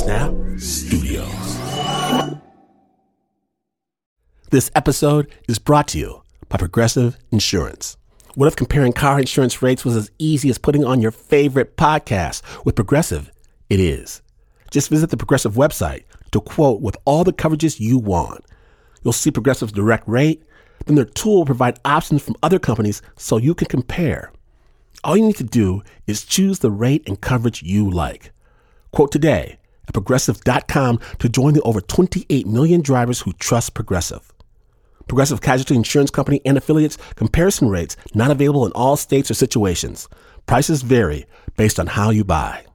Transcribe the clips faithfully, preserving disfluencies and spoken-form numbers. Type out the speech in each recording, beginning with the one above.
Snap Studios. This episode is brought to you by Progressive Insurance. What if comparing car insurance rates was as easy as putting on your favorite podcast? With Progressive, it is. Just visit the Progressive website to quote with all the coverages you want. You'll see Progressive's direct rate, then their tool will provide options from other companies so you can compare. All you need to do is choose the rate and coverage you like. Quote today at progressive dot com to join the over twenty-eight million drivers who trust Progressive. Progressive Casualty Insurance Company and affiliates. Comparison rates not available in all states or situations. Prices vary based on how you buy.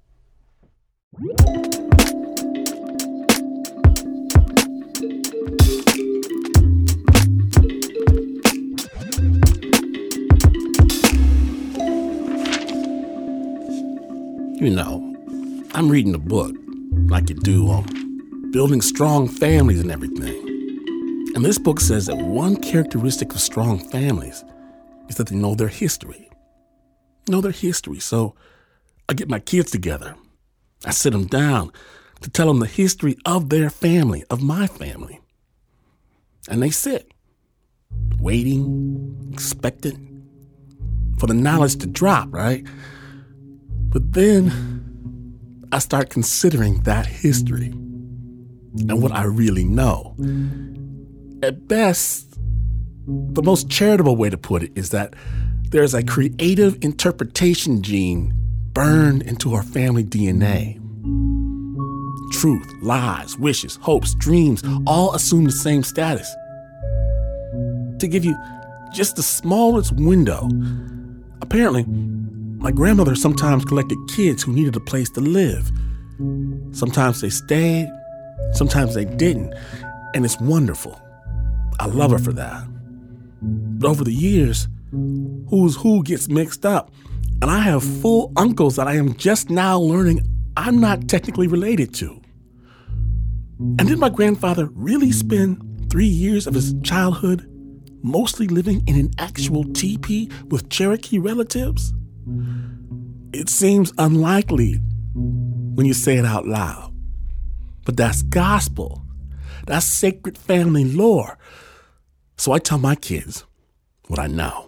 You know, I'm reading a book like you do on building strong families and everything. And this book says that one characteristic of strong families is that they know their history. Know their history. So I get my kids together. I sit them down to tell them the history of their family, of my family. And they sit, waiting, expectant for the knowledge to drop, right? But then I start considering that history and what I really know. At best, the most charitable way to put it is that there's a creative interpretation gene burned into our family D N A. Truth, lies, wishes, hopes, dreams all assume the same status. To give you just the smallest window, apparently, my grandmother sometimes collected kids who needed a place to live. Sometimes they stayed, sometimes they didn't, and it's wonderful. I love her for that. But over the years, who's who gets mixed up, and I have full uncles that I am just now learning I'm not technically related to. And did my grandfather really spend three years of his childhood mostly living in an actual teepee with Cherokee relatives? It seems unlikely when you say it out loud. But that's gospel. That's sacred family lore. So I tell my kids what I know.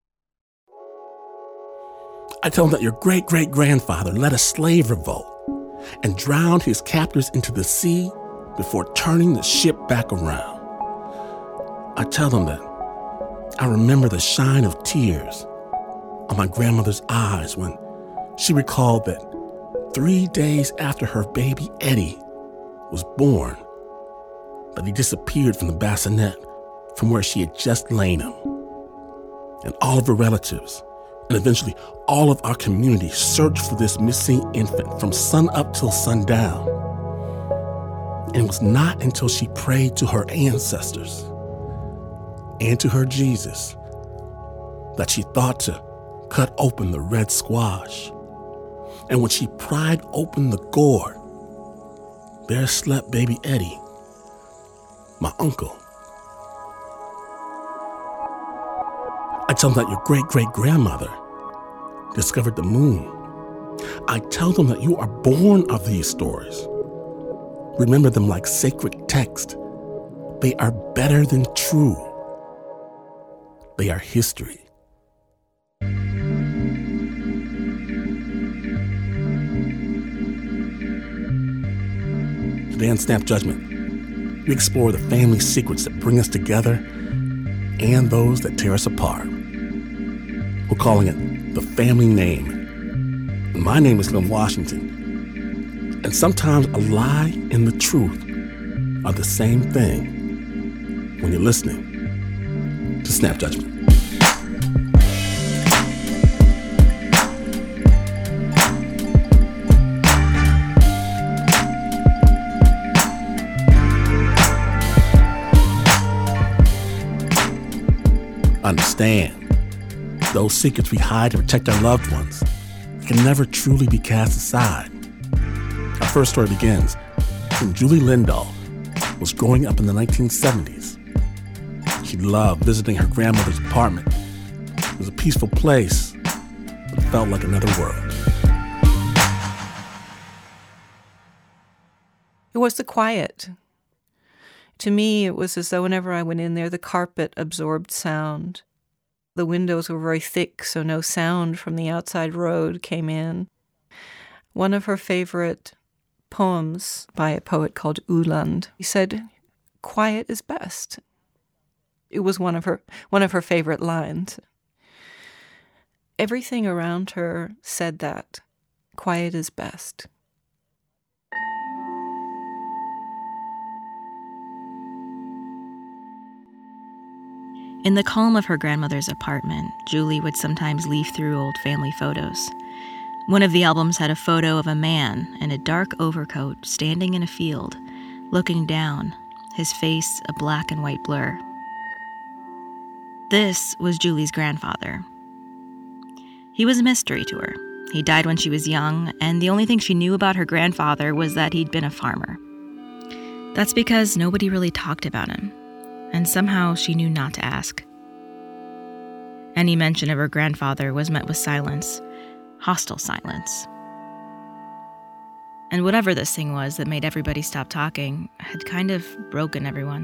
I tell them that your great-great-grandfather led a slave revolt and drowned his captors into the sea before turning the ship back around. I tell them that I remember the shine of tears on my grandmother's eyes when she recalled that three days after her baby Eddie was born, that he disappeared from the bassinet from where she had just lain him. And all of her relatives, and eventually all of our community, searched for this missing infant from sun up till sundown. And it was not until she prayed to her ancestors and to her Jesus that she thought to cut open the red squash. And when she pried open the gourd, there slept baby Eddie, my uncle. I tell them that your great-great-grandmother discovered the moon. I tell them that you are born of these stories. Remember them like sacred text. They are better than true. They are history. Today on Snap Judgment, we explore the family secrets that bring us together and those that tear us apart. We're calling it the family name. And my name is Slim Washington. And sometimes a lie and the truth are the same thing when you're listening to Snap Judgment. Understand, those secrets we hide to protect our loved ones can never truly be cast aside. Our first story begins when Julie Lindahl was growing up in the nineteen seventies. She loved visiting her grandmother's apartment. It was a peaceful place, but it felt like another world. was the quiet. To me, it was as though whenever I went in there, the carpet absorbed sound. The windows were very thick, so no sound from the outside road came in. One of her favorite poems by a poet called Uhland, he said, "Quiet is best." It was one of her one of her favorite lines. Everything around her said that. Quiet is best. In the calm of her grandmother's apartment, Julie would sometimes leaf through old family photos. One of the albums had a photo of a man in a dark overcoat standing in a field, looking down, his face a black and white blur. This was Julie's grandfather. He was a mystery to her. He died when she was young, and the only thing she knew about her grandfather was that he'd been a farmer. That's because nobody really talked about him, and somehow she knew not to ask. Any mention of her grandfather was met with silence, hostile silence. And whatever this thing was that made everybody stop talking had kind of broken everyone.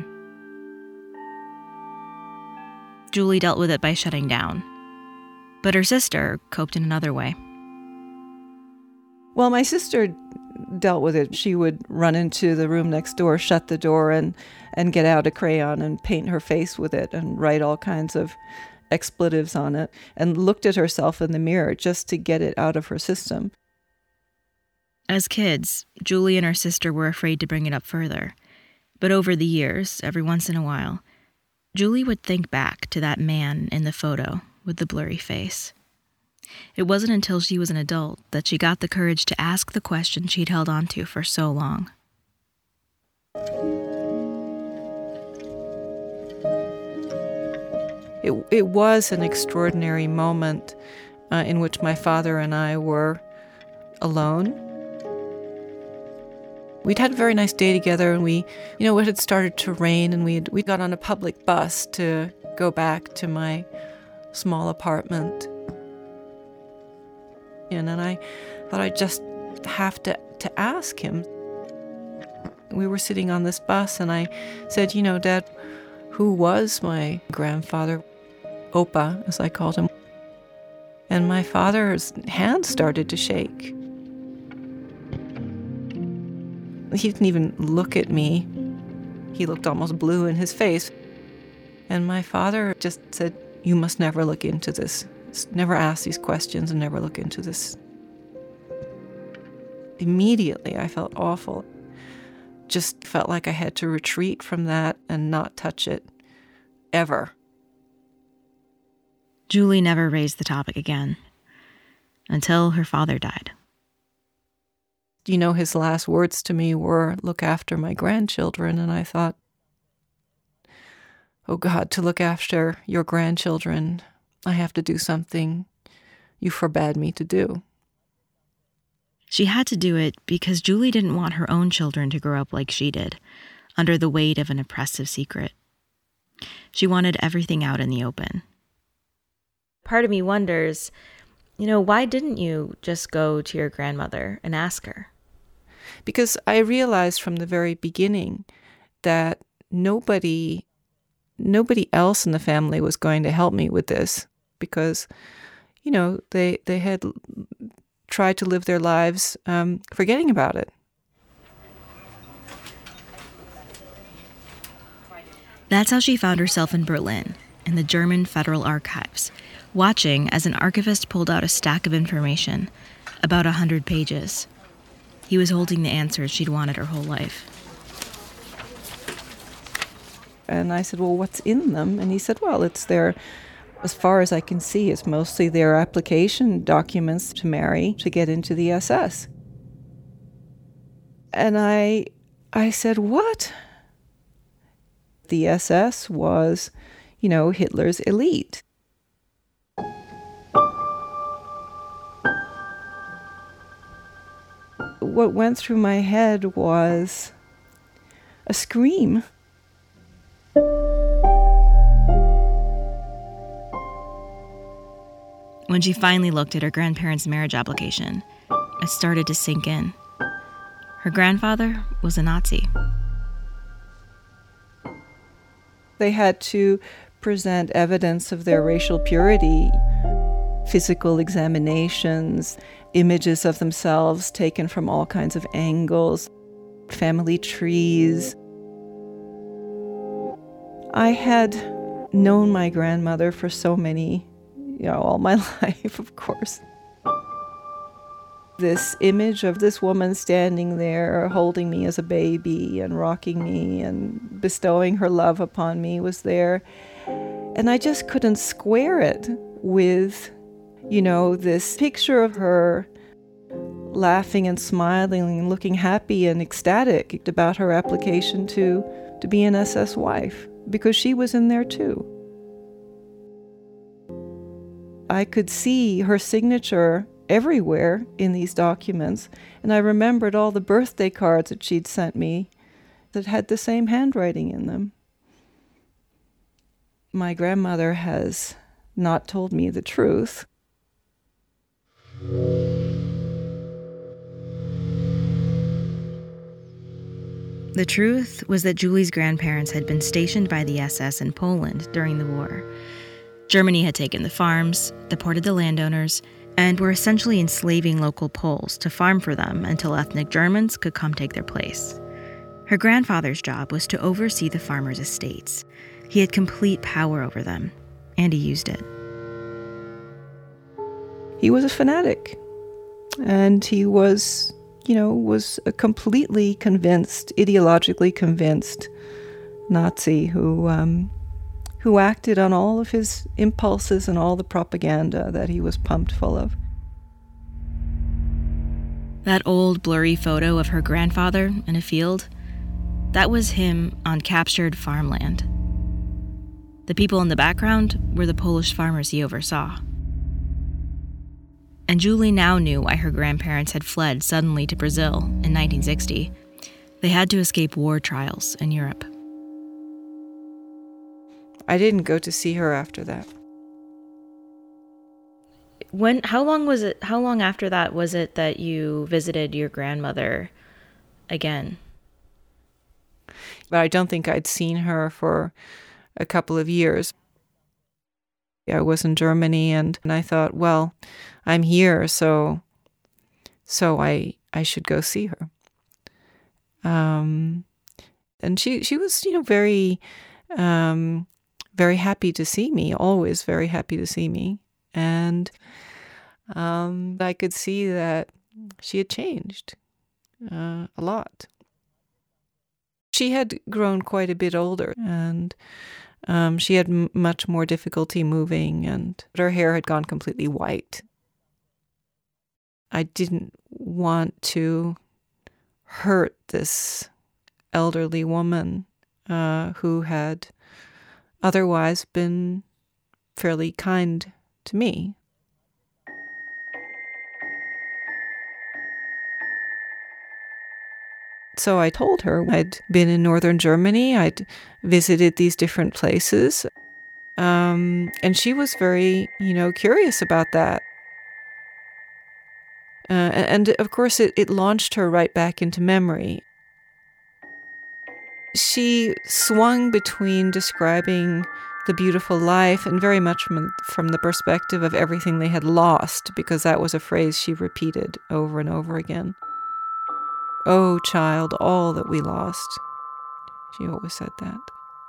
Julie dealt with it by shutting down, but her sister coped in another way. Well, my sister dealt with it. She would run into the room next door, shut the door, and, and get out a crayon and paint her face with it and write all kinds of expletives on it, and looked at herself in the mirror just to get it out of her system. As kids, Julie and her sister were afraid to bring it up further. But over the years, every once in a while, Julie would think back to that man in the photo with the blurry face. It wasn't until she was an adult that she got the courage to ask the question she'd held on to for so long. It, it was an extraordinary moment uh, in which my father and I were alone. We'd had a very nice day together, and we, you know, it had started to rain, and we'd, we got on a public bus to go back to my small apartment. And then I thought I'd just have to, to ask him. We were sitting on this bus, and I said, you know, Dad, who was my grandfather? Opa, as I called him. And my father's hand started to shake. He didn't even look at me. He looked almost blue in his face. And my father just said, you must never look into this. Never ask these questions and never look into this. Immediately, I felt awful. Just felt like I had to retreat from that and not touch it, ever. Julie never raised the topic again, until her father died. You know, his last words to me were, look after my grandchildren, and I thought, oh God, to look after your grandchildren, I have to do something you forbade me to do. She had to do it because Julie didn't want her own children to grow up like she did, under the weight of an oppressive secret. She wanted everything out in the open. Part of me wonders, you know, why didn't you just go to your grandmother and ask her? Because I realized from the very beginning that nobody, nobody else in the family was going to help me with this, because, you know, they they had tried to live their lives um, forgetting about it. That's how she found herself in Berlin, in the German Federal Archives, watching as an archivist pulled out a stack of information, about a hundred pages. He was holding the answers she'd wanted her whole life. And I said, well, what's in them? And he said, well, it's their, as far as I can see, it's mostly their application documents to marry, to get into the S S. And I, I said, what? The S S was, you know, Hitler's elite. What went through my head was a scream. When she finally looked at her grandparents' marriage application, it started to sink in. Her grandfather was a Nazi. They had to present evidence of their racial purity, physical examinations, images of themselves taken from all kinds of angles, family trees. I had known my grandmother for so many, you know, all my life, of course. This image of this woman standing there holding me as a baby and rocking me and bestowing her love upon me was there. And I just couldn't square it with, you know, this picture of her laughing and smiling and looking happy and ecstatic about her application to, to be an S S wife, because she was in there too. I could see her signature everywhere in these documents, and I remembered all the birthday cards that she'd sent me that had the same handwriting in them. My grandmother has not told me the truth. The truth was that Julie's grandparents had been stationed by the S S in Poland during the war. Germany had taken the farms, deported the landowners, and were essentially enslaving local Poles to farm for them until ethnic Germans could come take their place. Her grandfather's job was to oversee the farmers' estates. He had complete power over them, and he used it. He was a fanatic, and he was, you know, was a completely convinced, ideologically convinced Nazi who um, who acted on all of his impulses and all the propaganda that he was pumped full of. That old blurry photo of her grandfather in a field, that was him on captured farmland. The people in the background were the Polish farmers he oversaw. And Julie now knew why her grandparents had fled suddenly to Brazil in nineteen sixty. They had to escape war trials in Europe. I didn't go to see her after that. When? How long was it? How long after that was it that you visited your grandmother again? But I don't think I'd seen her for a couple of years. I was in Germany, and, and I thought, well, I'm here, so so I I should go see her. Um, and she she was, you know, very um, very happy to see me. Always very happy to see me, and um, I could see that she had changed uh, a lot. She had grown quite a bit older, and um, she had m- much more difficulty moving, and her hair had gone completely white. I didn't want to hurt this elderly woman uh, who had otherwise been fairly kind to me. So I told her I'd been in northern Germany, I'd visited these different places, um, and she was very, you know, curious about that. Uh, and of course, it, it launched her right back into memory. She swung between describing the beautiful life and very much from, from the perspective of everything they had lost, because that was a phrase she repeated over and over again. Oh, child, all that we lost. She always said that.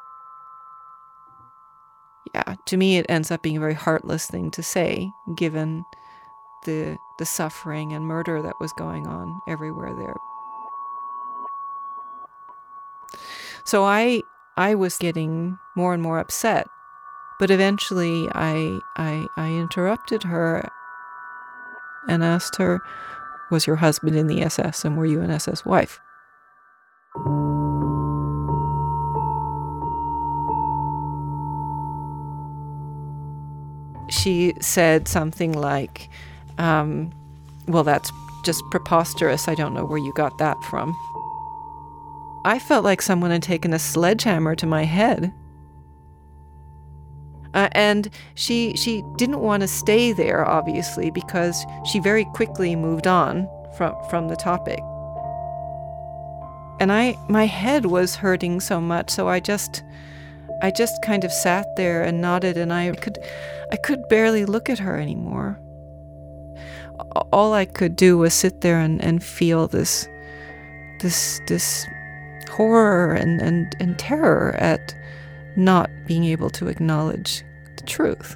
Yeah, to me it ends up being a very heartless thing to say, given the the suffering and murder that was going on everywhere there. So I I was getting more and more upset, but eventually I I I interrupted her and asked her, was your husband in the S S, and were you an S S wife? She said something like, um, well, that's just preposterous. I don't know where you got that from. I felt like someone had taken a sledgehammer to my head. Uh, and she she didn't want to stay there, obviously, because she very quickly moved on from, from the topic. And I, my head was hurting so much, so I just, I just kind of sat there and nodded, and I could, I could barely look at her anymore. All I could do was sit there and, and feel this, this, this horror and, and, and terror at not being able to acknowledge the truth.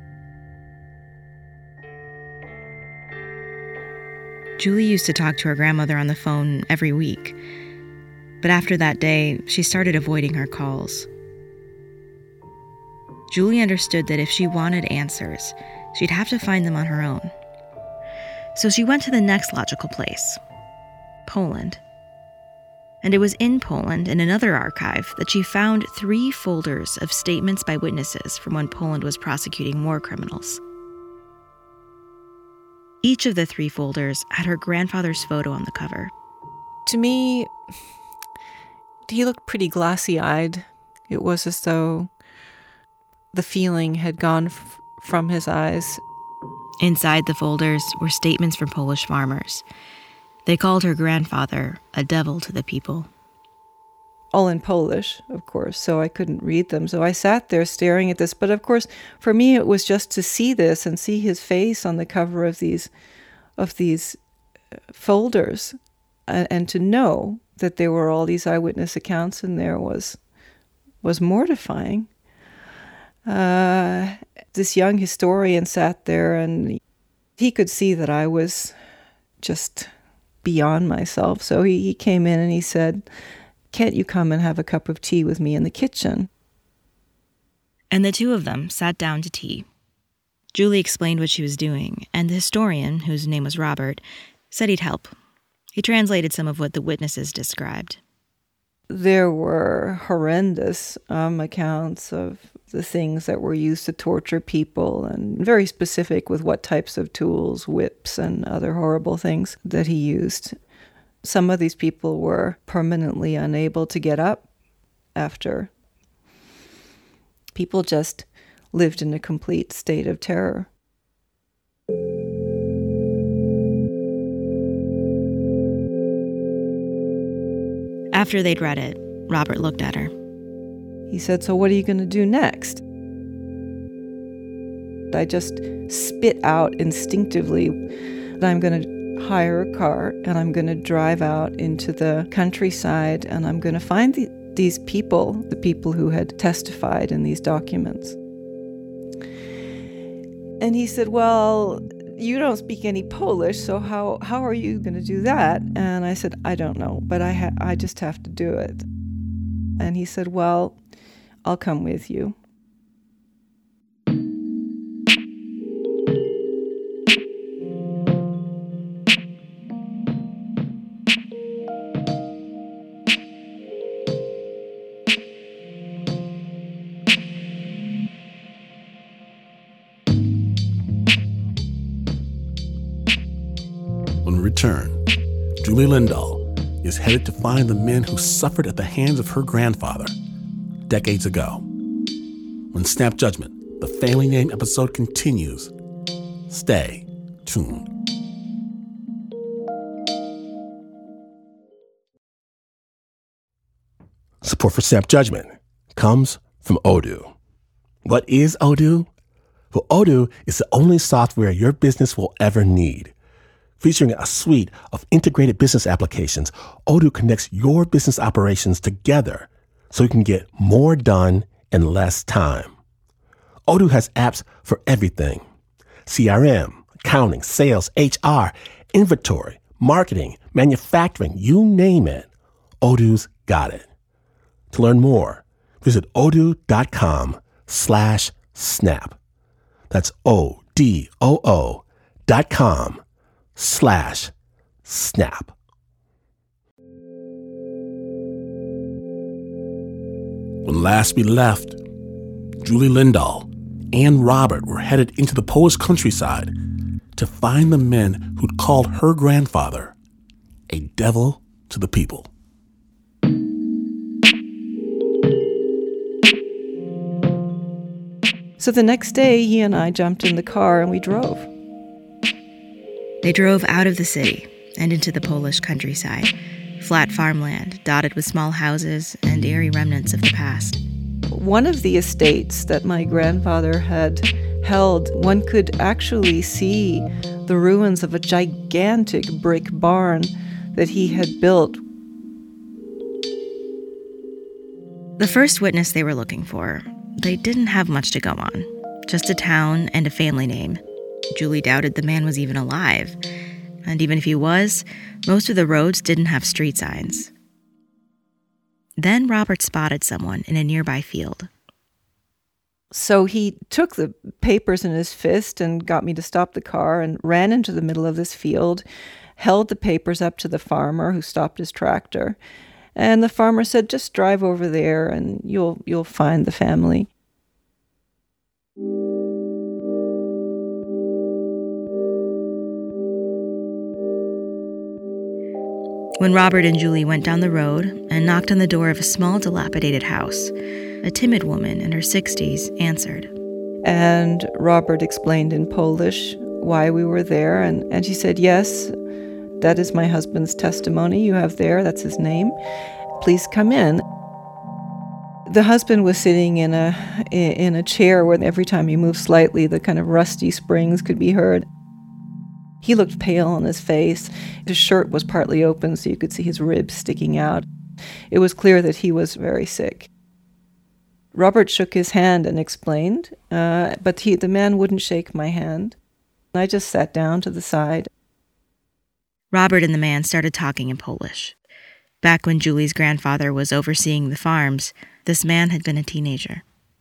Julie used to talk to her grandmother on the phone every week. But after that day, she started avoiding her calls. Julie understood that if she wanted answers, she'd have to find them on her own. So she went to the next logical place, Poland. And it was in Poland, in another archive, that she found three folders of statements by witnesses from when Poland was prosecuting war criminals. Each of the three folders had her grandfather's photo on the cover. To me, he looked pretty glassy-eyed. It was as though the feeling had gone f- from his eyes. Inside the folders were statements from Polish farmers. They called her grandfather a devil to the people. All in Polish, of course, so I couldn't read them. So I sat there staring at this. But of course, for me, it was just to see this and see his face on the cover of these, of these folders, and, and to know that there were all these eyewitness accounts in there was, was mortifying. Uh, this young historian sat there, and he could see that I was just beyond myself. So he, he came in and he said, "Can't you come and have a cup of tea with me in the kitchen?" And the two of them sat down to tea. Julie explained what she was doing, and the historian, whose name was Robert, said he'd help. He translated some of what the witnesses described. There were horrendous um, accounts of the things that were used to torture people, and very specific with what types of tools, whips and other horrible things that he used. Some of these people were permanently unable to get up after. People just lived in a complete state of terror. After they'd read it, Robert looked at her. He said, "So what are you going to do next?" I just spit out instinctively that I'm going to hire a car and I'm going to drive out into the countryside and I'm going to find the, these people, the people who had testified in these documents. And he said, "Well, you don't speak any Polish, so how, how are you going to do that?" And I said, "I don't know, but I ha- I just have to do it." And he said, "Well, I'll come with you." When we return, Julie Lindahl is headed to find the men who suffered at the hands of her grandfather decades ago. When Snap Judgment, the Family Name episode, continues, stay tuned. Support for Snap Judgment comes from Odoo. What is Odoo? Well, Odoo is the only software your business will ever need. Featuring a suite of integrated business applications, Odoo connects your business operations together so you can get more done in less time. Odoo has apps for everything: C R M, accounting, sales, H R, inventory, marketing, manufacturing, you name it. Odoo's got it. To learn more, visit odoo.com slash snap. That's O-D-O-O dot com slash snap. When last we left, Julie Lindahl and Robert were headed into the Polish countryside to find the men who'd called her grandfather a devil to the people. So the next day, he and I jumped in the car and we drove. They drove out of the city and into the Polish countryside, flat farmland dotted with small houses and eerie remnants of the past. One of the estates that my grandfather had held, one could actually see the ruins of a gigantic brick barn that he had built. The first witness they were looking for, they didn't have much to go on. Just a town and a family name. Julie doubted the man was even alive. And even if he was, most of the roads didn't have street signs. Then Robert spotted someone in a nearby field. So he took the papers in his fist and got me to stop the car and ran into the middle of this field, held the papers up to the farmer who stopped his tractor. And the farmer said, just drive over there and you'll you'll find the family. When Robert and Julie went down the road and knocked on the door of a small, dilapidated house, a timid woman in her sixties answered. And Robert explained in Polish why we were there, and, and she said, yes, that is my husband's testimony you have there, that's his name. Please come in. The husband was sitting in a in a chair where every time he moved slightly, the kind of rusty springs could be heard. He looked pale on his face. His shirt was partly open, so you could see his ribs sticking out. It was clear that he was very sick. Robert shook his hand and explained, uh, but he, the man wouldn't shake my hand. I just sat down to the side. Robert and the man started talking in Polish. Back when Julie's grandfather was overseeing the farms, this man had been a teenager.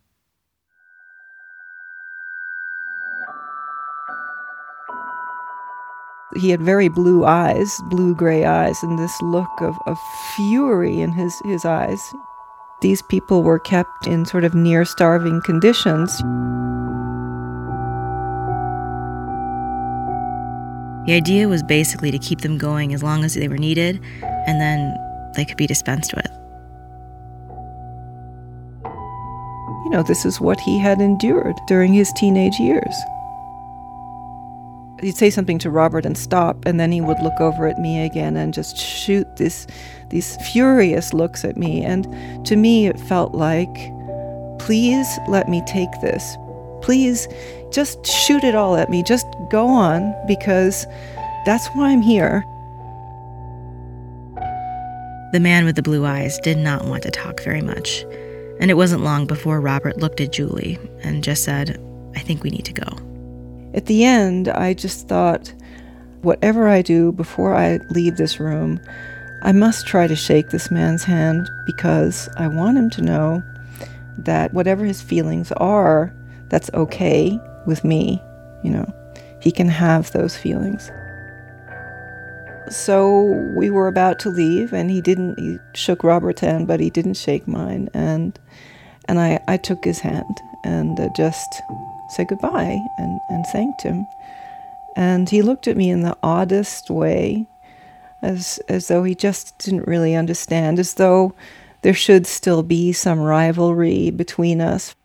He had very blue eyes, blue-gray eyes, and this look of, of fury in his, his eyes. These people were kept in sort of near-starving conditions. The idea was basically to keep them going as long as they were needed, and then they could be dispensed with. You know, this is what he had endured during his teenage years. He'd say something to Robert and stop, and then he would look over at me again and just shoot this, these furious looks at me. And to me, it felt like, please let me take this. Please just shoot it all at me. Just go on, because that's why I'm here. The man with the blue eyes did not want to talk very much, and it wasn't long before Robert looked at Julie and just said, I think we need to go. At the end, I just thought, whatever I do before I leave this room, I must try to shake this man's hand, because I want him to know that whatever his feelings are, that's okay with me, you know. He can have those feelings. So we were about to leave, and he didn't, he shook Robert's hand, but he didn't shake mine. And and I, I took his hand and uh, just said goodbye and, and thanked him. And he looked at me in the oddest way, as as though he just didn't really understand, as though there should still be some rivalry between us.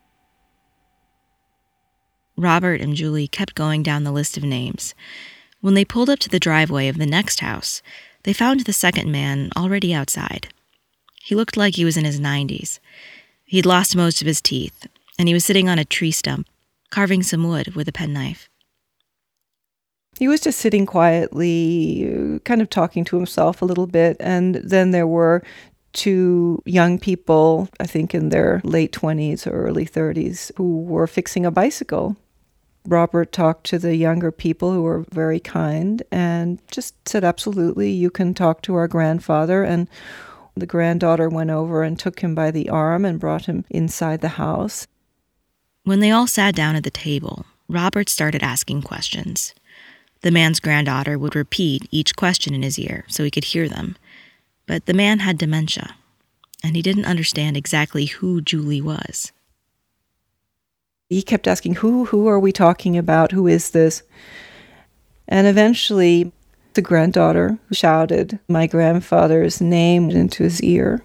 Robert and Julie kept going down the list of names. When they pulled up to the driveway of the next house, they found the second man already outside. He looked like he was in his nineties. He'd lost most of his teeth, and he was sitting on a tree stump, carving some wood with a penknife. He was just sitting quietly, kind of talking to himself a little bit, and then there were two young people, I think in their late twenties or early thirties, who were fixing a bicycle. Robert talked to the younger people, who were very kind, and just said, absolutely, you can talk to our grandfather. And the granddaughter went over and took him by the arm and brought him inside the house. When they all sat down at the table, Robert started asking questions. The man's granddaughter would repeat each question in his ear so he could hear them. But the man had dementia, and he didn't understand exactly who Julie was. He kept asking, who, who are we talking about? Who is this? And eventually, the granddaughter shouted my grandfather's name into his ear.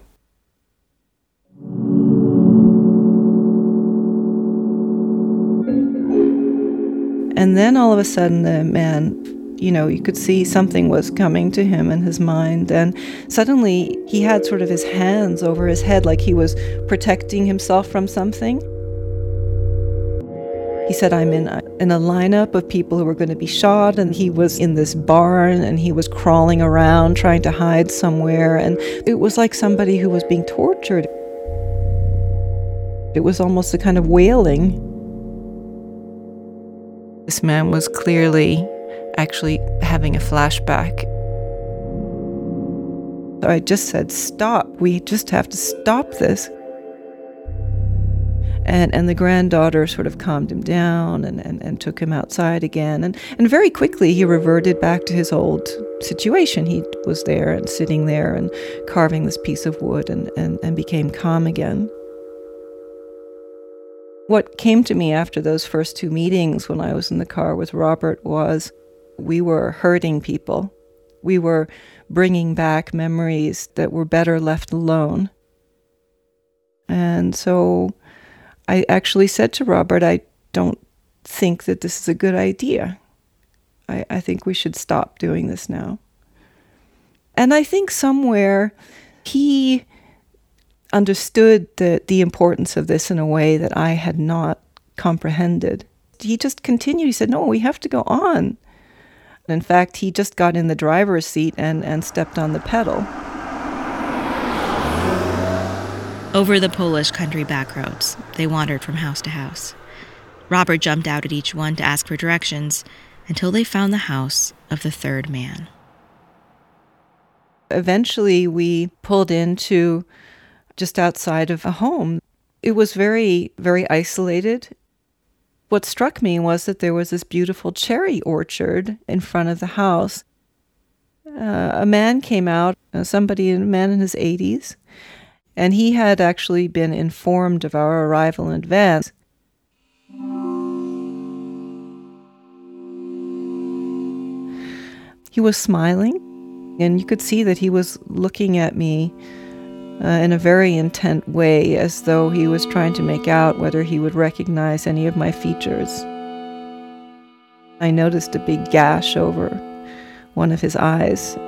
And then all of a sudden, the man You know, you could see something was coming to him in his mind, and suddenly he had sort of his hands over his head like he was protecting himself from something. He said, I'm in a, in a lineup of people who were going to be shot, and he was in this barn, and he was crawling around trying to hide somewhere, and it was like somebody who was being tortured. It was almost a kind of wailing. This man was clearly actually having a flashback. I just said, stop. We just have to stop this. And and the granddaughter sort of calmed him down and, and, and took him outside again. And, and very quickly he reverted back to his old situation. He was there and sitting there and carving this piece of wood and, and, and became calm again. What came to me after those first two meetings when I was in the car with Robert was we were hurting people. We were bringing back memories that were better left alone. And so I actually said to Robert, I don't think that this is a good idea. I, I think we should stop doing this now. And I think somewhere he understood the, the importance of this in a way that I had not comprehended. He just continued. He said, no, we have to go on. In fact, he just got in the driver's seat and, and stepped on the pedal. Over the Polish country backroads, they wandered from house to house. Robert jumped out at each one to ask for directions until they found the house of the third man. Eventually, we pulled into just outside of a home. It was very, very isolated. What struck me was that there was this beautiful cherry orchard in front of the house. Uh, a man came out, uh, somebody, a man in his eighties, and he had actually been informed of our arrival in advance. He was smiling, and you could see that he was looking at me uh, in a very intent way, as though he was trying to make out whether he would recognize any of my features. I noticed a big gash over one of his eyes.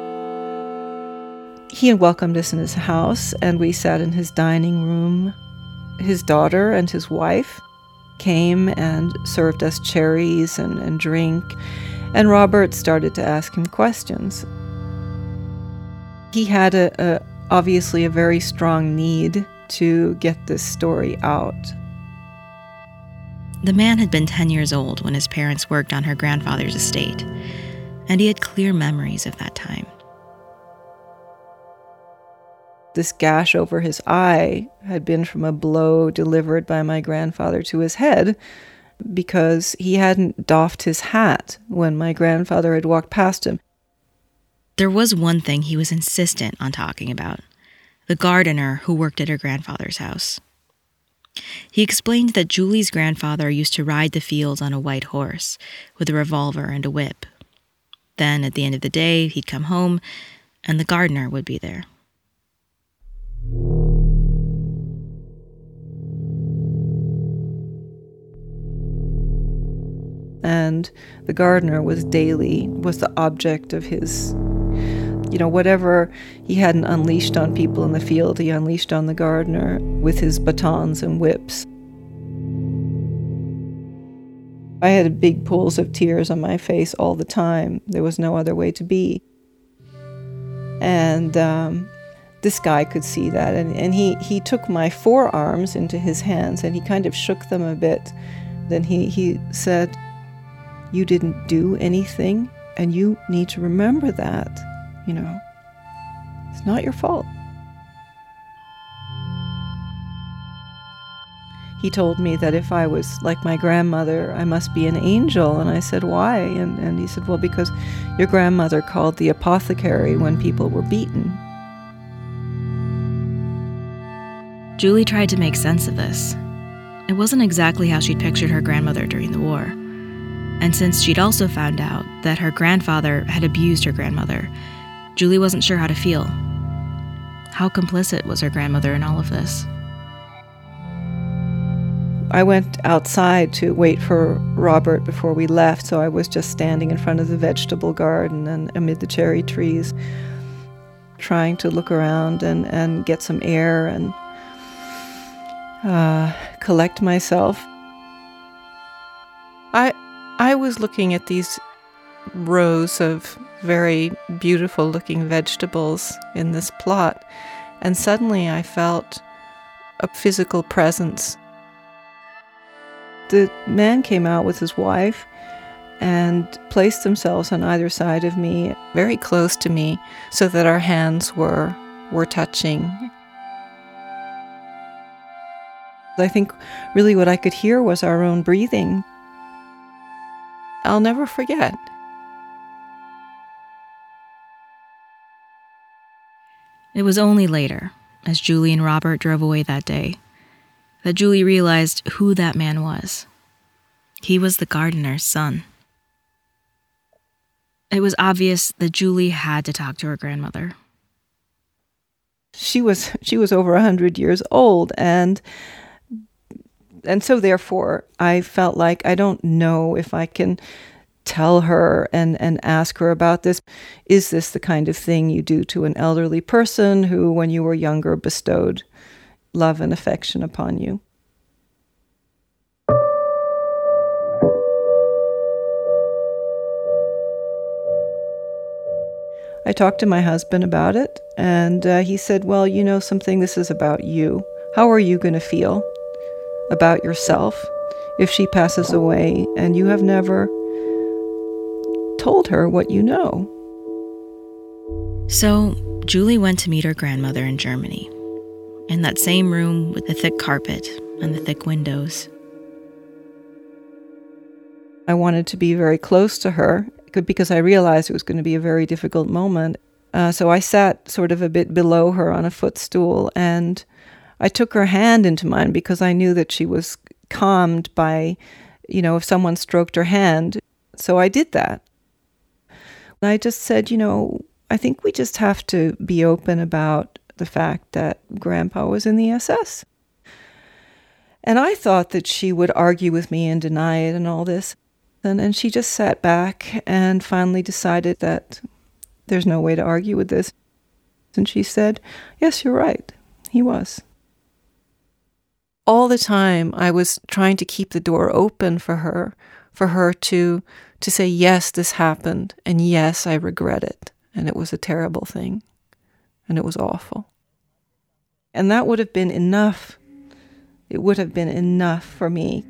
He had welcomed us in his house, and we sat in his dining room. His daughter and his wife came and served us cherries and, and drink, and Robert started to ask him questions. He had a, a obviously a very strong need to get this story out. The man had been ten years old when his parents worked on her grandfather's estate, and he had clear memories of that time. This gash over his eye had been from a blow delivered by my grandfather to his head because he hadn't doffed his hat when my grandfather had walked past him. There was one thing he was insistent on talking about: the gardener who worked at her grandfather's house. He explained that Julie's grandfather used to ride the fields on a white horse with a revolver and a whip. Then, at the end of the day, he'd come home and the gardener would be there. And the gardener was daily, was the object of his, you know, whatever he hadn't unleashed on people in the field, he unleashed on the gardener with his batons and whips. I had big pools of tears on my face all the time. There was no other way to be. And um, this guy could see that, and, and he, he took my forearms into his hands, and he kind of shook them a bit. Then he, he said, "You didn't do anything, and you need to remember that, you know. It's not your fault." He told me that if I was like my grandmother, I must be an angel. And I said, why? And, and he said, well, because your grandmother called the apothecary when people were beaten. Julie tried to make sense of this. It wasn't exactly how she'd pictured her grandmother during the war. And since she'd also found out that her grandfather had abused her grandmother, Julie wasn't sure how to feel. How complicit was her grandmother in all of this? I went outside to wait for Robert before we left, so I was just standing in front of the vegetable garden and amid the cherry trees, trying to look around and, and get some air and uh, collect myself. I I was looking at these rows of very beautiful-looking vegetables in this plot, and suddenly I felt a physical presence. The man came out with his wife and placed themselves on either side of me, very close to me, so that our hands were were touching. I think really what I could hear was our own breathing. I'll never forget. It was only later, as Julie and Robert drove away that day, that Julie realized who that man was. He was the gardener's son. It was obvious that Julie had to talk to her grandmother. She was she was over a hundred years old, and and so therefore I felt like I don't know if I can tell her and, and ask her about this. Is this the kind of thing you do to an elderly person who, when you were younger, bestowed love and affection upon you? I talked to my husband about it, and uh, he said, well, you know something, this is about you. How are you going to feel about yourself if she passes away and you have never told her what you know? So Julie went to meet her grandmother in Germany, in that same room with the thick carpet and the thick windows. I wanted to be very close to her because I realized it was going to be a very difficult moment. Uh, so I sat sort of a bit below her on a footstool, and I took her hand into mine because I knew that she was calmed by, you know, if someone stroked her hand. So I did that. And I just said, you know, I think we just have to be open about the fact that Grandpa was in the S S. And I thought that she would argue with me and deny it and all this. And, and she just sat back and finally decided that there's no way to argue with this. And she said, yes, you're right. He was. All the time I was trying to keep the door open for her, for her to to say, yes, this happened, and yes, I regret it, and it was a terrible thing, and it was awful. And that would have been enough. It would have been enough for me.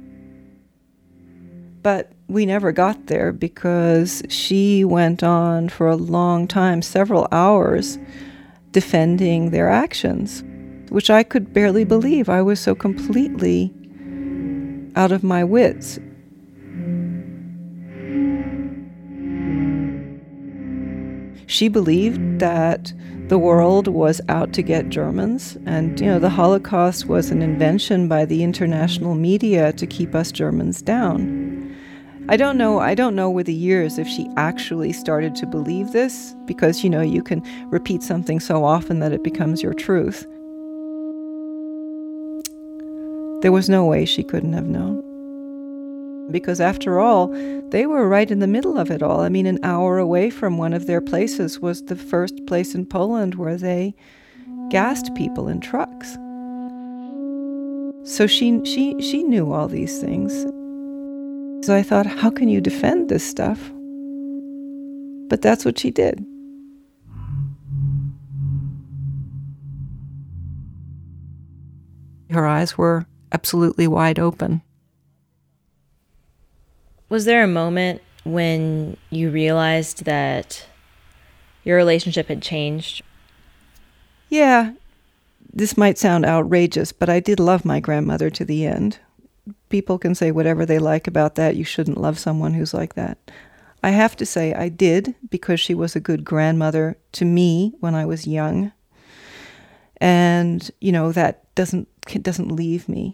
But we never got there because she went on for a long time, several hours, defending their actions, which I could barely believe. I was so completely out of my wits. She believed that the world was out to get Germans, and, you know, the Holocaust was an invention by the international media to keep us Germans down. I don't know, I don't know with the years if she actually started to believe this, because, you know, you can repeat something so often that it becomes your truth. There was no way she couldn't have known. Because after all, they were right in the middle of it all. I mean, an hour away from one of their places was the first place in Poland where they gassed people in trucks. So she she she knew all these things. So I thought, how can you defend this stuff? But that's what she did. Her eyes were absolutely wide open. Was there a moment when you realized that your relationship had changed? Yeah, this might sound outrageous, but I did love my grandmother to the end. People can say whatever they like about that. You shouldn't love someone who's like that. I have to say I did, because she was a good grandmother to me when I was young. And, you know, that doesn't doesn't leave me.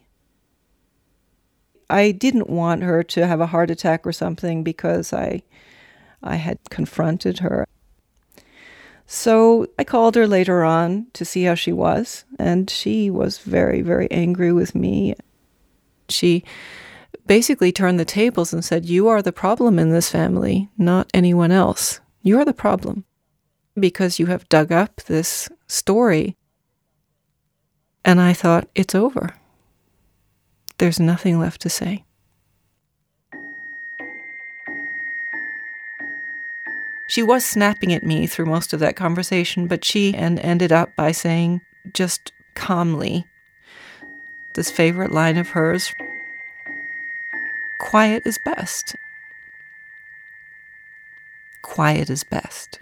I didn't want her to have a heart attack or something because I I had confronted her. So I called her later on to see how she was, and she was very, very angry with me. she basically turned the tables and said, you are the problem in this family, not anyone else. You are the problem because you have dug up this story. And I thought, it's over. There's nothing left to say. She was snapping at me through most of that conversation, but she and ended up by saying, just calmly, this favorite line of hers, quiet is best. Quiet is best.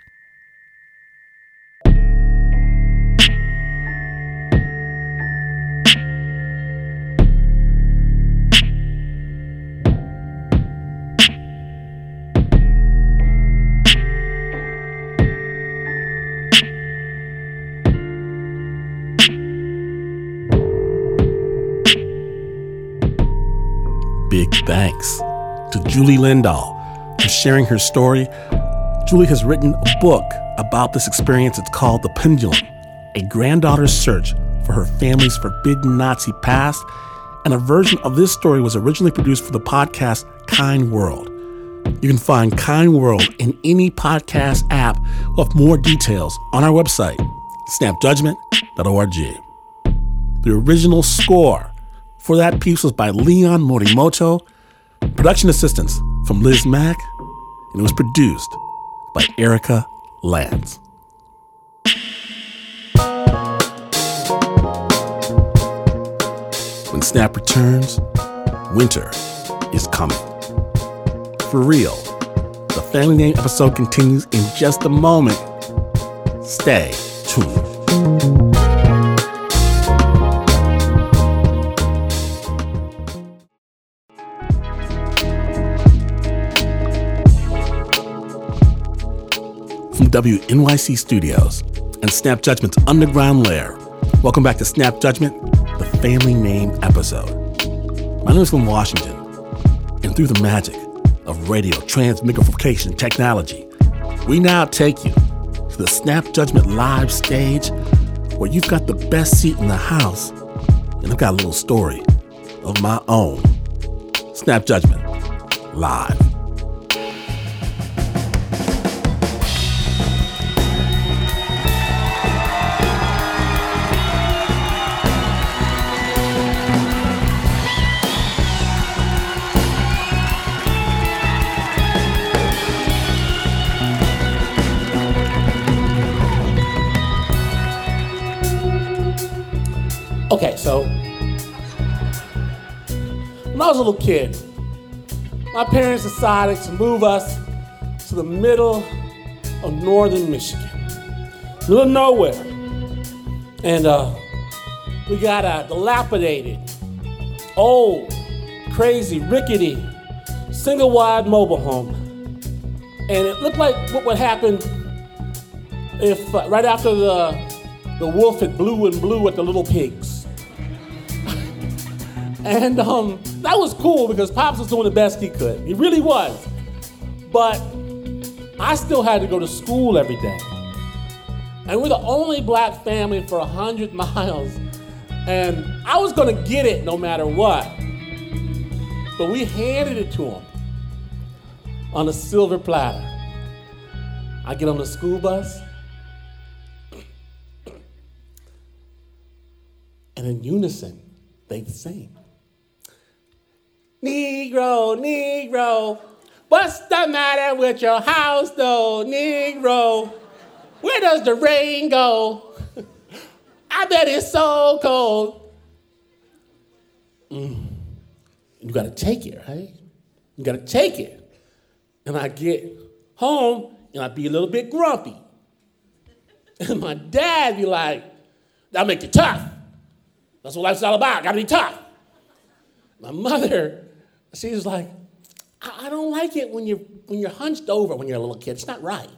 Big thanks to Julie Lindahl for sharing her story. Julie has written a book about this experience. It's called The Pendulum, a granddaughter's search for her family's forbidden Nazi past. And a version of this story was originally produced for the podcast Kind World. You can find Kind World in any podcast app. We'll have more details on our website, snap judgment dot org. The original score for that piece was by Leon Morimoto. Production assistance from Liz Mack. And it was produced by Erica Lance. When Snap returns, winter is coming. For real. The Family Name episode continues in just a moment. Stay tuned. From W N Y C Studios and Snap Judgment's underground lair, welcome back to Snap Judgment, the Family Name episode. My name is Lynn Washington, and through the magic of radio transmigrification technology, we now take you to the Snap Judgment live stage where you've got the best seat in the house, and I've got a little story of my own. Snap Judgment live. Okay, so when I was a little kid, my parents decided to move us to the middle of northern Michigan, middle of nowhere. And uh, we got a dilapidated, old, crazy, rickety, single-wide mobile home. And it looked like what would happen if uh, right after the, the wolf had blew and blew at the little pigs. And um, that was cool because Pops was doing the best he could. He really was. But I still had to go to school every day. And we're the only black family for one hundred miles. And I was going to get it no matter what. But we handed it to him on a silver platter. I get on the school bus. And in unison, they sing. Negro, Negro, what's the matter with your house though, Negro? Where does the rain go? I bet it's so cold. Mm. You gotta take it, right? You gotta take it. And I get home and I'd be a little bit grumpy. And my dad be like, that'll make you tough. That's what life's all about, gotta be tough. My mother, she was like, I, I don't like it when you're, when you're hunched over when you're a little kid. It's not right.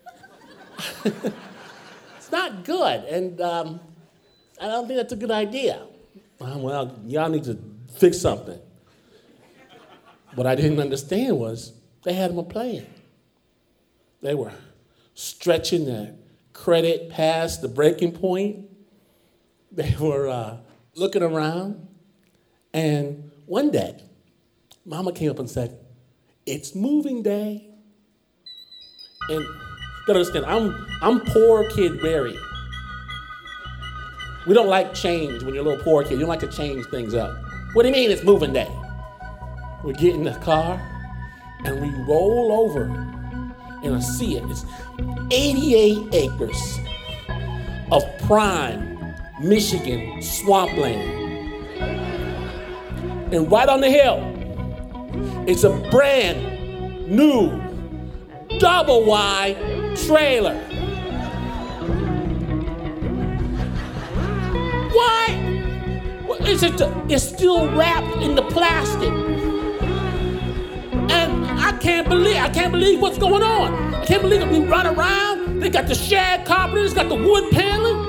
It's not good. And um, I don't think that's a good idea. Uh, well, y'all need to fix something. What I didn't understand was they had them playing. They were stretching their credit past the breaking point. They were uh, looking around. And one day, Mama came up and said, "It's moving day." And you gotta understand, I'm I'm poor kid Barry. We don't like change when you're a little poor kid. You don't like to change things up. What do you mean it's moving day? We get in the car and we roll over and I see it. It's eighty-eight acres of prime Michigan swampland. And right on the hill, it's a brand new double wide trailer. Why? Well, it's, it's still wrapped in the plastic. And I can't believe, I can't believe what's going on. I can't believe that we run around, they got the shag carpet, it's got the wood paneling.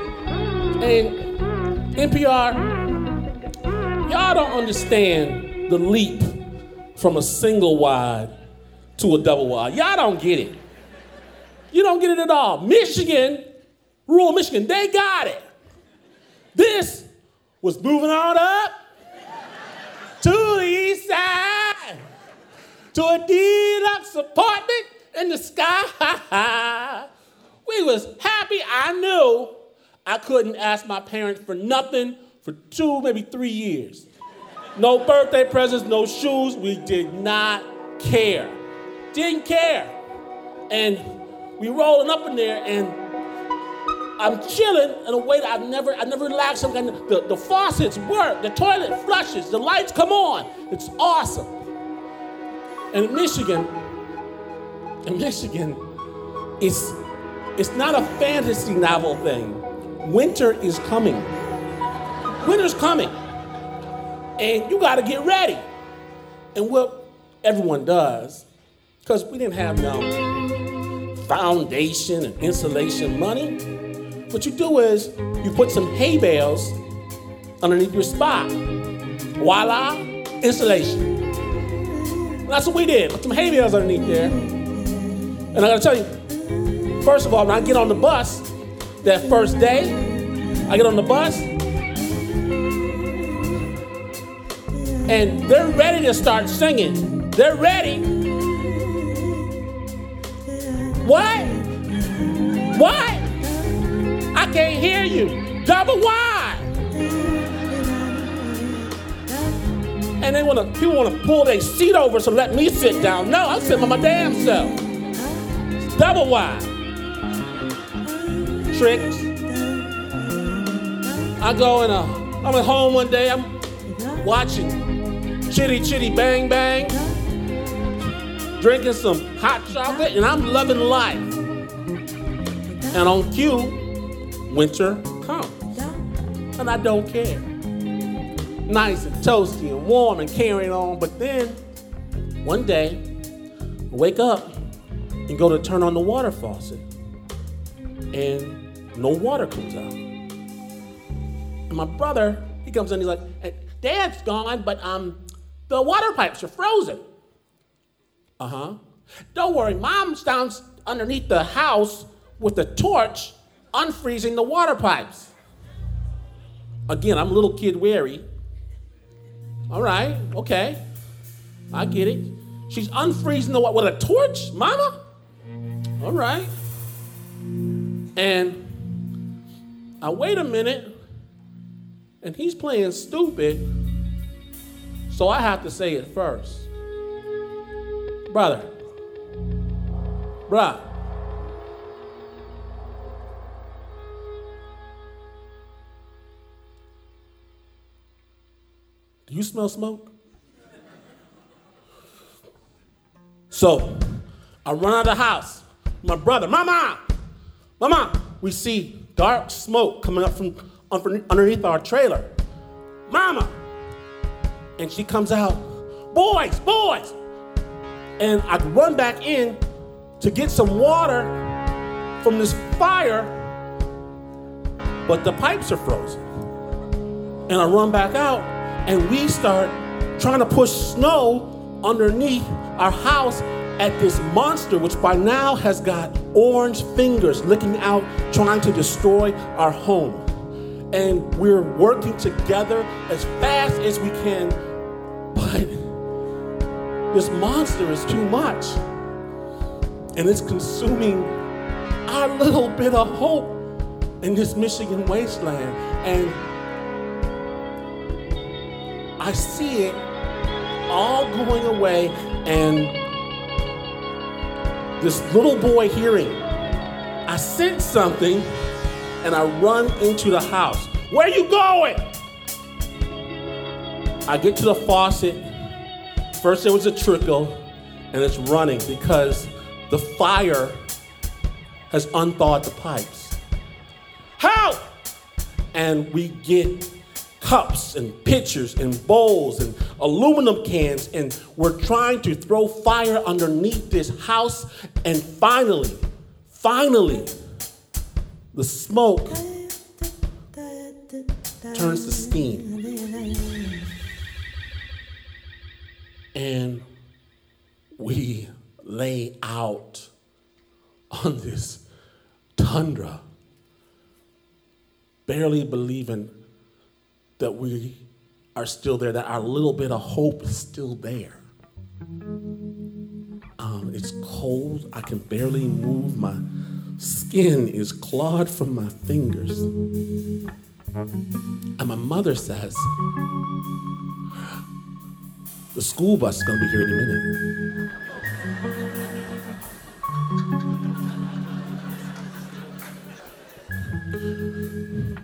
And N P R, y'all don't understand the leap from a single wide to a double wide. Y'all don't get it. You don't get it at all. Michigan, rural Michigan, they got it. This was moving on up to the east side to a deluxe apartment in the sky. We was happy. I knew I couldn't ask my parents for nothing for two, maybe three years. No birthday presents, no shoes. We did not care. Didn't care. And we rolling up in there, and I'm chilling in a way that I've never, I've never relaxed. The, the faucets work, the toilet flushes, the lights come on. It's awesome. And in Michigan, in Michigan, it's, it's not a fantasy novel thing. Winter is coming. Winter's coming. And you gotta get ready. And what everyone does, because we didn't have no foundation and insulation money, what you do is you put some hay bales underneath your spot. Voila, insulation. And that's what we did. Put some hay bales underneath there. And I gotta tell you, first of all, when I get on the bus, that first day, I get on the bus, and they're ready to start singing. They're ready. What? What? I can't hear you. Double wide. And they wanna, people wanna pull their seat over so let me sit down. No, I'm sitting by my damn self. It's double wide. Tricks. I go and uh, I'm at home one day, I'm watching Chitty Chitty Bang Bang, drinking some hot chocolate, and I'm loving life. And on cue, winter comes, and I don't care. Nice and toasty and warm and carrying on, but then one day, I wake up and go to turn on the water faucet, and no water comes out. And my brother, he comes in, he's like, hey, Dad's gone, but um, the water pipes are frozen. Uh-huh. Don't worry, Mom's down underneath the house with a torch, unfreezing the water pipes. Again, I'm a little kid wary. All right, okay, I get it. She's unfreezing the water with a torch, Mama? All right. And I wait a minute, and he's playing stupid, so I have to say it first. Brother, bruh, do you smell smoke? So I run out of the house. My brother, Mama, Mama, we see dark smoke coming up from underneath our trailer. Mama, and she comes out, boys, boys. And I run back in to get some water from this fire, but the pipes are frozen. And I run back out, and we start trying to push snow underneath our house at this monster, which by now has got orange fingers licking out, trying to destroy our home. And we're working together as fast as we can but this monster is too much. And it's consuming our little bit of hope in this Michigan wasteland. And I see it all going away, and this little boy hearing, I sense something, and I run into the house. Where are you going? I get to the faucet. First there was a trickle, and it's running because the fire has unthawed the pipes. Help! And we get cups and pitchers and bowls and aluminum cans, and we're trying to throw fire underneath this house, and finally, finally, the smoke turns to steam. And we lay out on this tundra, barely believing that we are still there, that our little bit of hope is still there. Um, it's cold. I can barely move. My skin is clawed from my fingers. And my mother says, the school bus is going to be here in a minute.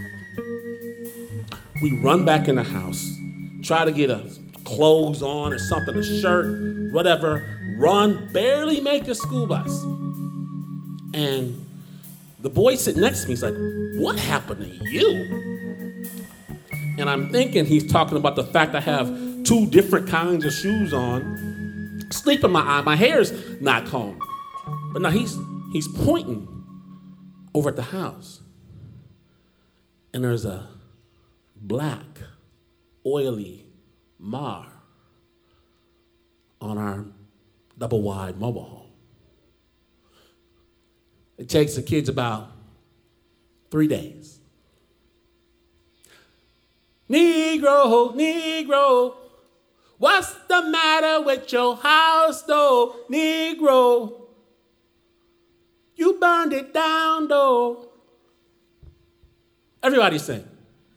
We run back in the house, try to get a clothes on or something, a shirt, whatever, run, barely make the school bus. And the boy sitting next to me is like, what happened to you? And I'm thinking he's talking about the fact I have two different kinds of shoes on, sleep in my eye, my hair's not combed. But now he's he's pointing over at the house. And there's a black, oily mar on our double wide mobile home. It takes the kids about three days. Negro, Negro, what's the matter with your house, though? Negro, you burned it down, though. Everybody sing.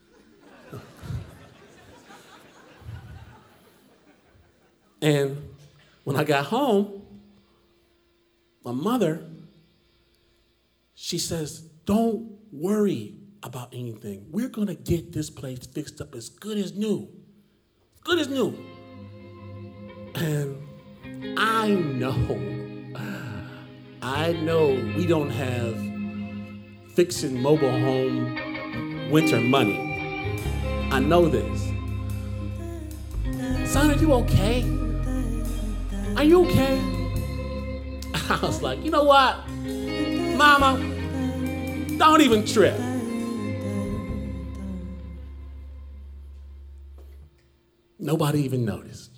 And when I got home, my mother, she says, don't worry about anything. We're going to get this place fixed up as good as new. Good as new. And I know, I know we don't have fixing mobile home winter money. I know this. Son, are you okay? Are you okay? I was like, you know what? Mama, don't even trip. Nobody even noticed.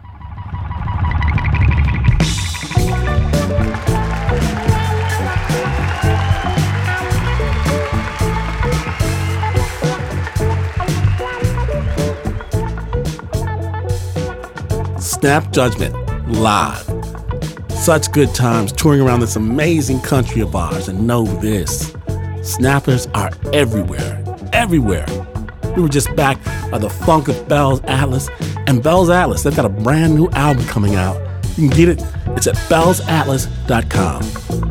Snap Judgment live. Such good times touring around this amazing country of ours, and know this, snappers are everywhere, everywhere. We were just back by the funk of Bell's Atlas, and Bell's Atlas, they've got a brand new album coming out. You can get it, it's at bells atlas dot com.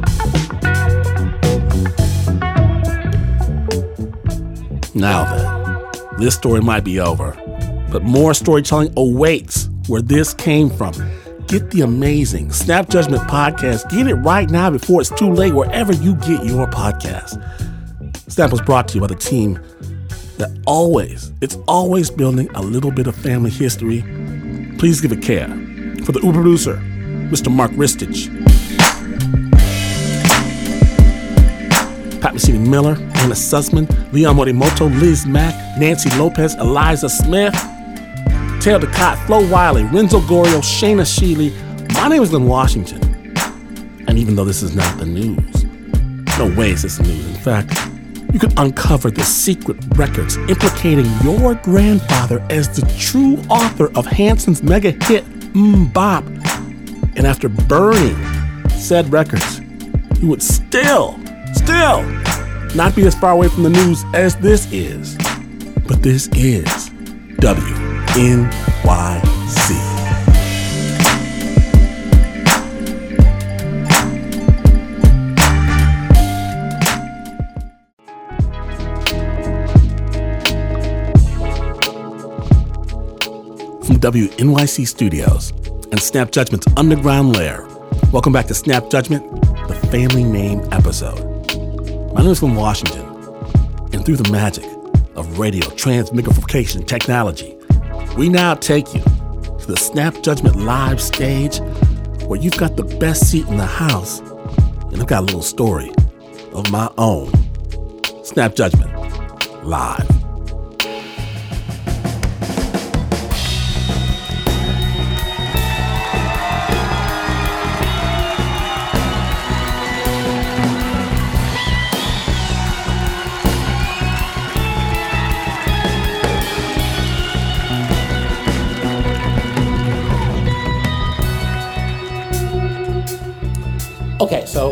Now then, this story might be over, but more storytelling awaits where this came from. Get the amazing Snap Judgment podcast. Get it right now before it's too late, wherever you get your podcast. Snap was brought to you by the team that always, it's always building a little bit of family history. Please give it care. For the Uber producer, Mister Mark Ristich, Pat Mesiti-Miller, Anna Sussman, Leon Morimoto, Liz Mack, Nancy Lopez, Eliza Smith, Taylor DeCott, Flo Wiley, Renzo Gorio, Shayna Sheely. My name is Lynn Washington. And even though this is not the news, no way is this the news. In fact, you could uncover the secret records implicating your grandfather as the true author of Hanson's mega hit, M-Bop. And after burning said records, you would still, still not be as far away from the news as this is. But this is W N Y C. From W N Y C Studios and Snap Judgment's underground lair, welcome back to Snap Judgment, the family name episode. My name is from Washington, and through the magic of radio transmigrification technology, we now take you to the Snap Judgment live stage where you've got the best seat in the house, and I've got a little story of my own. Snap Judgment, live. Okay, so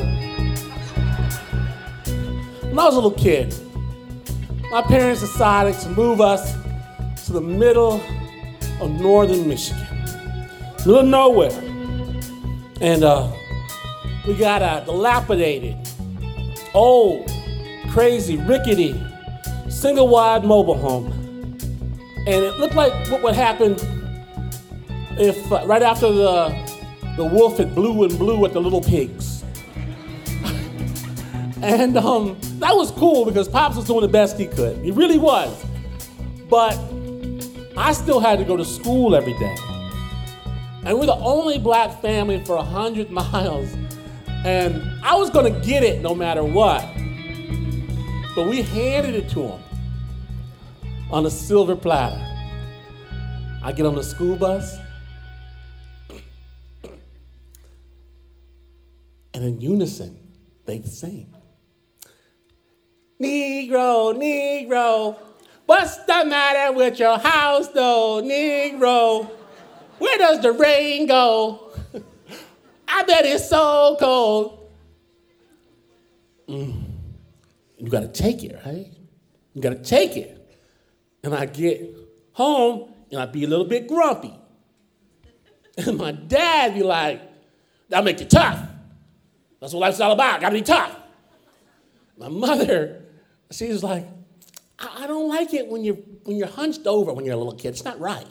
when I was a little kid, my parents decided to move us to the middle of northern Michigan, middle of nowhere. And uh, we got a dilapidated, old, crazy, rickety, single-wide mobile home. And it looked like what would happen if uh, right after the, the wolf had blew and blew at the little pigs. And um, that was cool because Pops was doing the best he could. He really was. But I still had to go to school every day. And we're the only black family for one hundred miles. And I was going to get it no matter what. But we handed it to him on a silver platter. I get on the school bus. And in unison, they sing. Negro, Negro, what's the matter with your house though, Negro? Where does the rain go? I bet it's so cold. Mm. You gotta take it, right? You gotta take it. And I get home and I'd be a little bit grumpy. And my dad be like, that'll make you tough. That's what life's all about, gotta be tough. My mother, she was like, I, I don't like it when you're, when you're hunched over when you're a little kid. It's not right.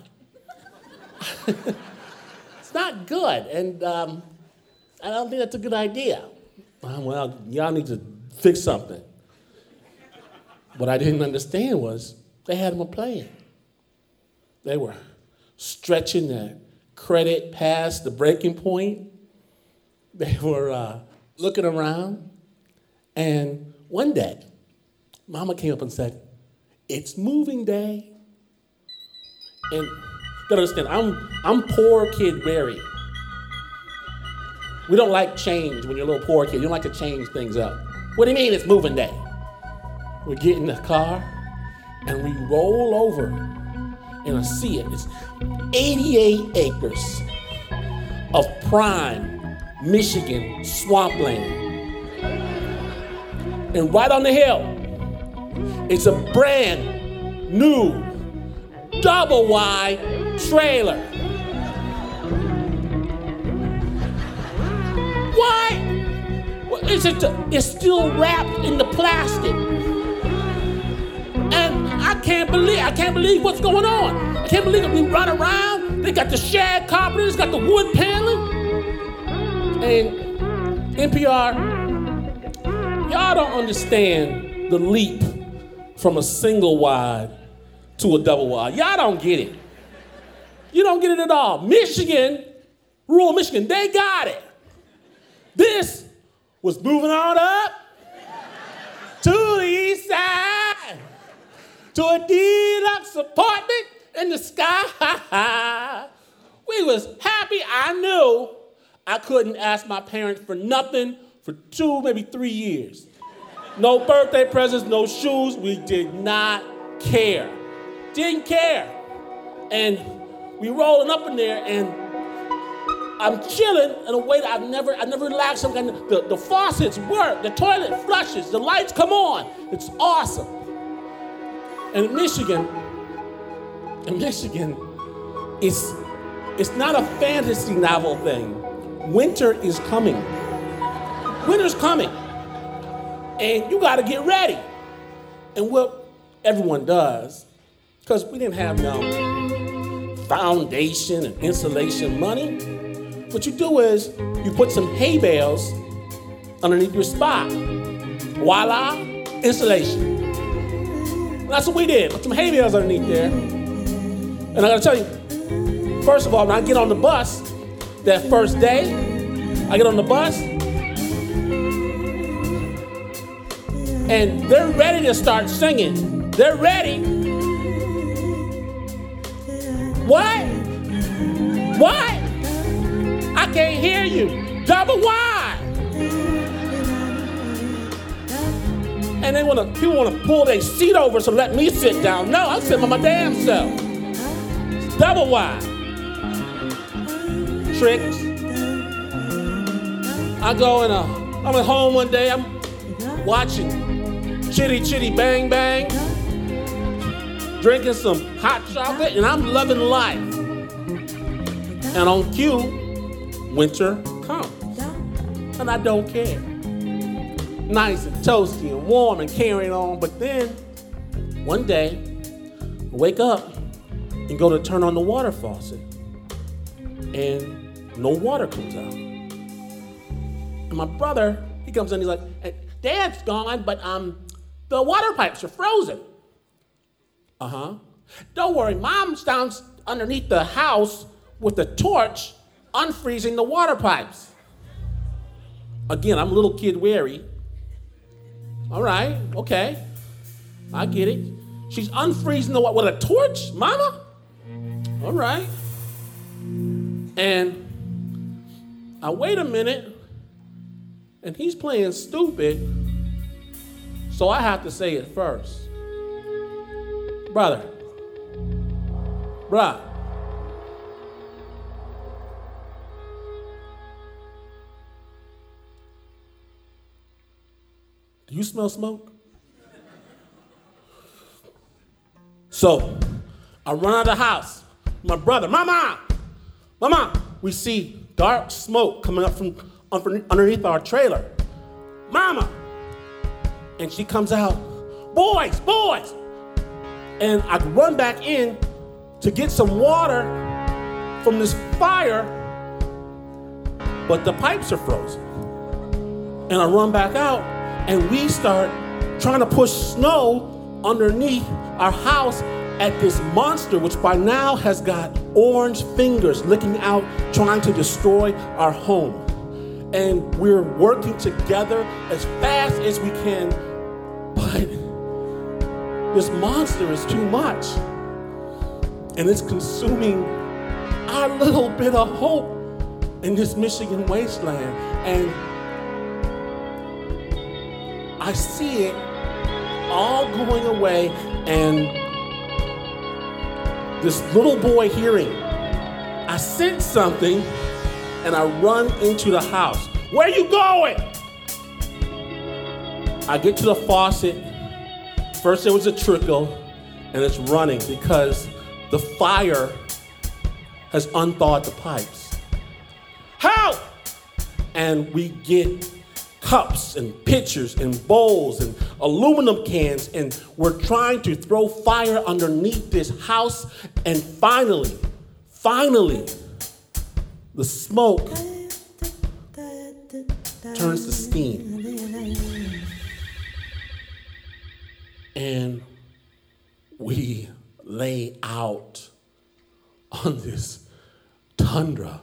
It's not good. And um, I don't think that's a good idea. Uh, well, y'all need to fix something. What I didn't understand was they had them playing. They were stretching their credit past the breaking point. They were uh, looking around. And one day, Mama came up and said, it's moving day. And you gotta understand, I'm, I'm poor kid Barry. We don't like change when you're a little poor kid. You don't like to change things up. What do you mean it's moving day? We get in the car and we roll over and I see it. It's eighty-eight acres of prime Michigan swampland. And right on the hill, it's a brand new double wide trailer. Why? Well, it's, just, it's still wrapped in the plastic. And I can't believe, I can't believe what's going on. I can't believe it. We run around, they got the shag carpenters, got the wood paneling. And N P R, y'all don't understand the leap from a single wide to a double wide. Y'all don't get it. You don't get it at all. Michigan, rural Michigan, they got it. This was moving on up to the east side to a deluxe apartment in the sky. We was happy. I knew I couldn't ask my parents for nothing for two, maybe three years. No birthday presents, no shoes. We did not care. Didn't care. And we rolling up in there, and I'm chilling in a way that I've never, I never relaxed. Some kind of, the, the faucets work, the toilet flushes, the lights come on. It's awesome. And in Michigan, in Michigan, it's, it's not a fantasy novel thing. Winter is coming. Winter's coming. And you got to get ready. And what everyone does, because we didn't have no foundation and insulation money, what you do is you put some hay bales underneath your spot. Voila, insulation. And that's what we did. Put some hay bales underneath there. And I got to tell you, first of all, when I get on the bus, that first day, I get on the bus, and they're ready to start singing. They're ready. What? What? I can't hear you. Double wide. And they wanna, people wanna pull their seat over so let me sit down. No, I'm sitting by my damn self. It's double wide. Tricks. I go and uh, I'm at home one day, I'm watching Chitty Chitty Bang Bang, drinking some hot chocolate, and I'm loving life. And on cue, winter comes, and I don't care. Nice and toasty and warm and carrying on, but then one day, I wake up and go to turn on the water faucet, and no water comes out. And my brother, he comes in, he's like, hey, Dad's gone, but um, the water pipes are frozen. Uh-huh. Don't worry, Mom's down underneath the house with a torch unfreezing the water pipes. Again, I'm a little kid wary. All right, okay. I get it. She's unfreezing the water with a torch, Mama? All right. And I wait a minute, and he's playing stupid, so I have to say it first. Brother, bruh, do you smell smoke? So I run out of the house. My brother, Mama, Mama, we see dark smoke coming up from underneath our trailer. Mama, and she comes out, boys, boys. And I run back in to get some water from this fire, but the pipes are frozen. And I run back out, and we start trying to push snow underneath our house at this monster, which by now has got orange fingers licking out, trying to destroy our home. And we're working together as fast as we can, but this monster is too much. And it's consuming our little bit of hope in this Michigan wasteland. And I see it all going away, and this little boy hearing, I sense something, and I run into the house. Where you going? I get to the faucet. First there was a trickle, and it's running because the fire has unthawed the pipes. Help! And we get cups and pitchers and bowls and aluminum cans, and we're trying to throw fire underneath this house, and finally, finally, the smoke turns to steam. And we lay out on this tundra,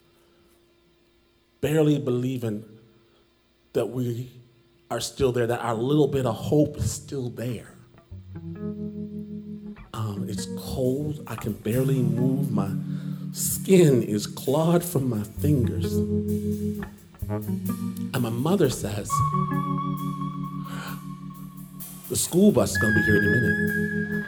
barely believing that we are still there, that our little bit of hope is still there. Um, it's cold. I can barely move. My skin is clawed from my fingers. And my mother says, The school bus is gonna be here any minute.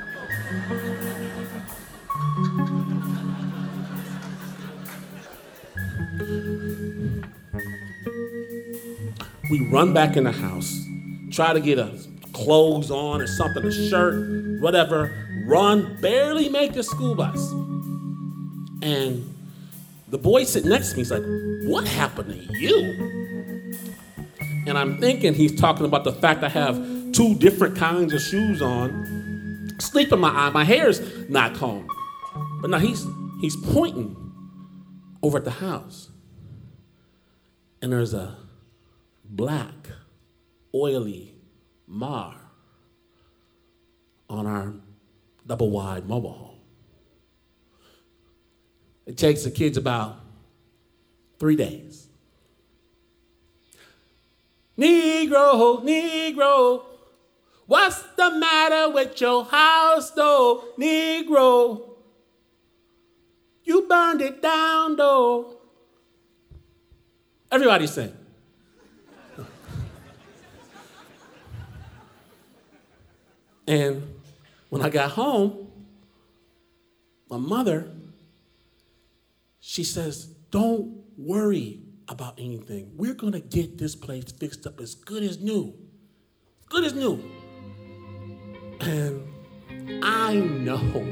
We run back in the house, try to get a clothes on or something, a shirt, whatever, run, barely make the school bus. And the boy sitting next to me is like, what happened to you? And I'm thinking he's talking about the fact I have two different kinds of shoes on, sleep in my eye, my hair's not combed. But now he's he's pointing over at the house. And there's a black, oily Mar on our double wide mobile home. It takes the kids about three days. Negro, Negro, what's the matter with your house, though? Negro, you burned it down, though. Everybody sing. And when I got home, my mother, she says, don't worry about anything. We're going to get this place fixed up as good as new. Good as new. And I know,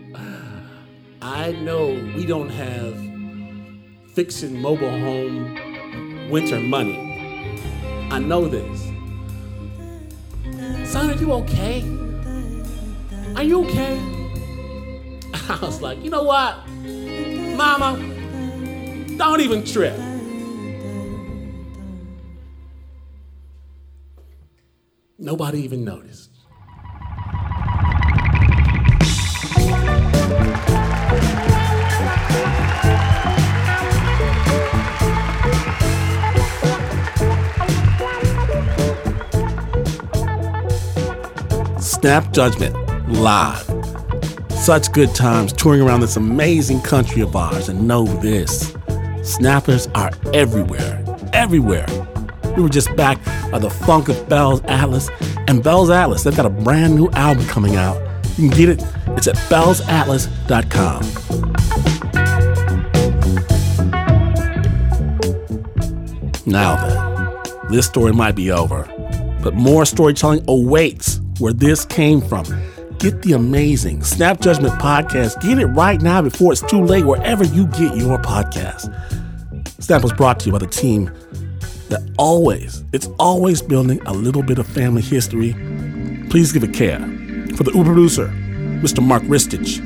I know we don't have fixing mobile home winter money. I know this. Son, are you okay? Are you okay? I was like, you know what? Mama, don't even trip. Nobody even noticed. Snap Judgment live. Such good times touring around this amazing country of ours, and know this, snappers are everywhere, everywhere. We were just back by the funk of Bell's Atlas, and Bell's Atlas, they've got a brand new album coming out. You can get it, it's at bells atlas dot com. Now then, this story might be over, but more storytelling awaits where this came from. Get the amazing Snap Judgment podcast. Get it right now before it's too late, wherever you get your podcast. Snap was brought to you by the team that always, it's always building a little bit of family history. Please give it care. For the Uber producer, Mister Mark Ristich,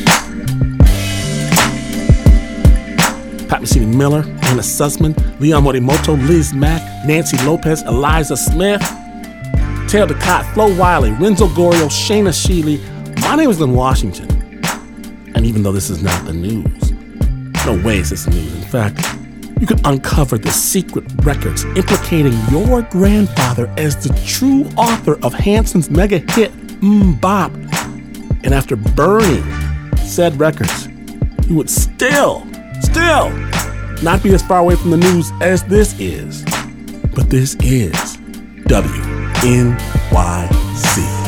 Pat Mesiti-Miller, Anna Sussman, Leon Morimoto, Liz Mack, Nancy Lopez, Eliza Smith, Taylor DeCott, Flo Wiley, Renzo Gorio, Shayna Sheely. My name is Glenn Washington. And even though this is not the news, no way is this news. In fact, you could uncover the secret records implicating your grandfather as the true author of Hanson's mega hit, MMMBop. And after burning said records, he would still, still not be as far away from the news as this is. But this is W N Y C.